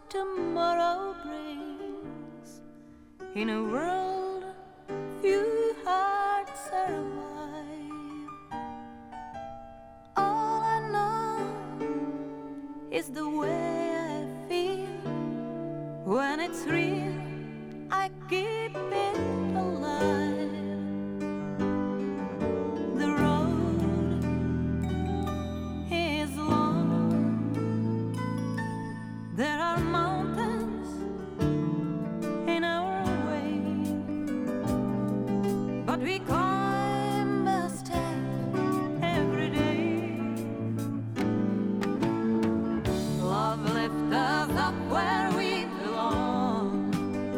tomorrow brings. In a world few hearts survive. All I know is the way I feel. When it's real, I keep it alive. The road is long. There are mountains in our way, but we climb a step every day. Love lifts us up where we belong.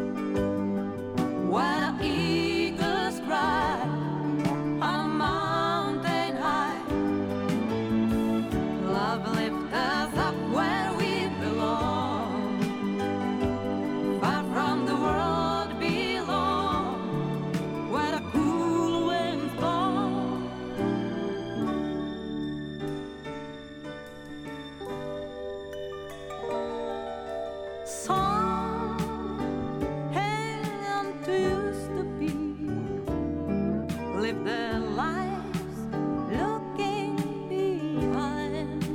When eagles cry on a mountain high, love lifts us up where we belong. Far from the world below, where the cool winds blow. Some hang on to used to be, live their lives looking behind.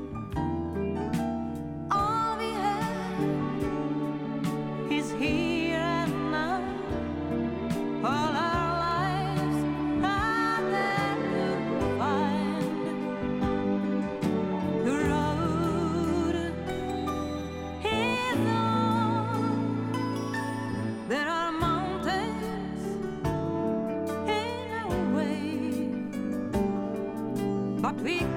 All we have is here and now. All our lives are there to find. The road is long. There are mountains in our way, but we